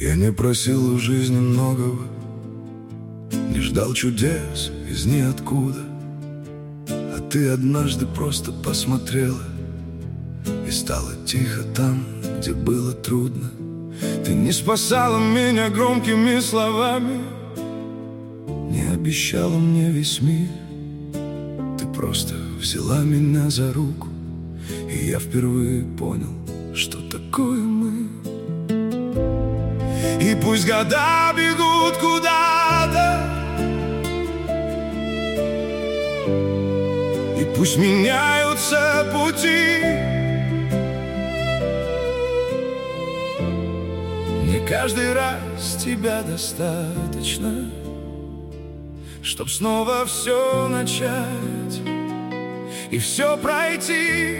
Я не просил у жизни многого, не ждал чудес из ниоткуда. А ты однажды просто посмотрела, и стало тихо там, где было трудно. Ты не спасала меня громкими словами, не обещала мне весь мир. Ты просто взяла меня за руку, и я впервые понял, что такое мы. И пусть года бегут куда-то, и пусть меняются пути, не каждый раз тебя достаточно, чтоб снова все начать и все пройти.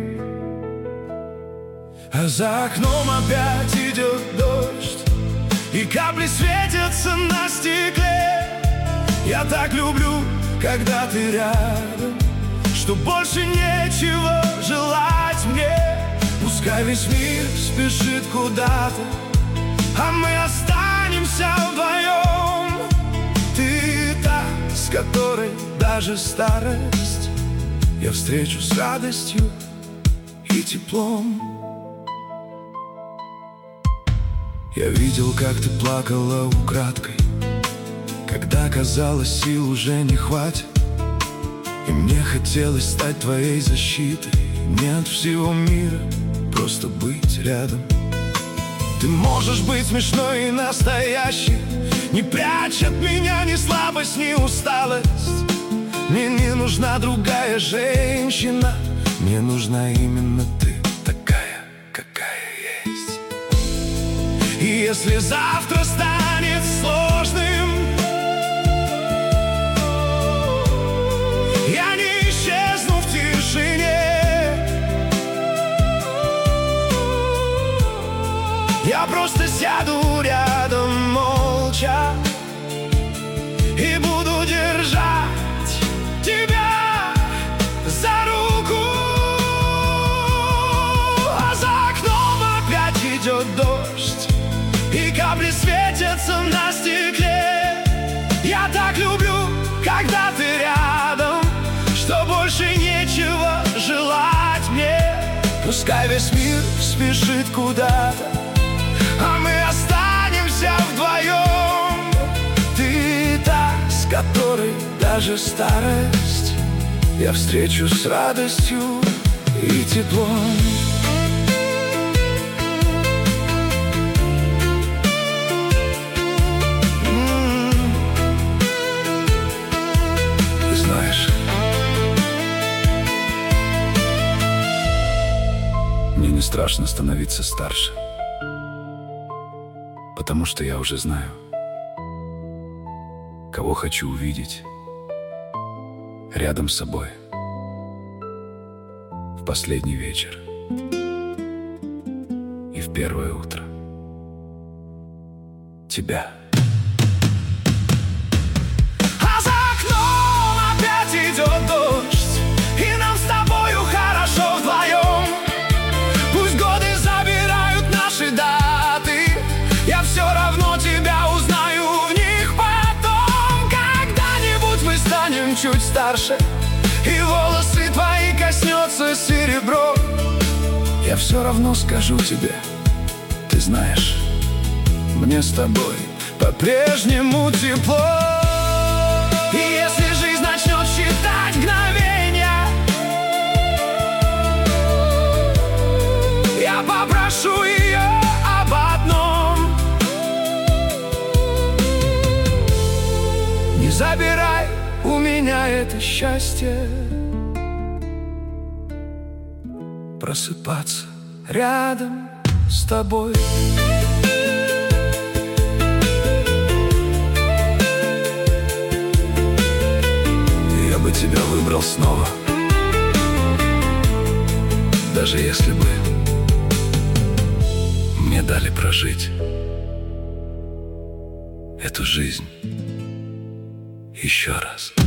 А за окном опять идет дождь, и капли светятся на стекле. Я так люблю, когда ты рядом, что больше нечего желать мне. Пускай весь мир спешит куда-то, а мы останемся вдвоем. Ты та, с которой даже старость я встречу с радостью и теплом. Я видел, как ты плакала украдкой, когда казалось, сил уже не хватит. И мне хотелось стать твоей защитой, не от всего мира, просто быть рядом. Ты можешь быть смешной и настоящей, не прячь от меня ни слабость, ни усталость. Мне не нужна другая женщина, мне нужна именно ты, такая, какая есть. И если завтра станет сложным, я не исчезну в тишине. Я просто сяду рядом молча и буду держать тебя за руку. А за окном опять идет дождь, и капли светятся на стекле. Я так люблю, когда ты рядом, что больше нечего желать мне. Пускай весь мир спешит куда-то, а мы останемся вдвоем. Ты та, с которой даже старость я встречу с радостью и теплом. Ты знаешь, мне не страшно становиться старше, потому что я уже знаю, кого хочу увидеть рядом с собой в последний вечер и в первое утро. Тебя. А за окном опять идет дождь, и нам с тобою хорошо вдвоем. Пусть годы забирают наши даты, я все равно тебя узнаю в них потом. Когда-нибудь мы станем чуть старше, и волосы твои коснется серебро. Я все равно скажу тебе, ты знаешь, мне с тобой по-прежнему тепло. И если жизнь начнет считать мгновения, я попрошу ее об одном: не забирай у меня это счастье, просыпаться рядом с тобой. Я бы тебя выбрал снова, даже если бы мне дали прожить эту жизнь еще раз.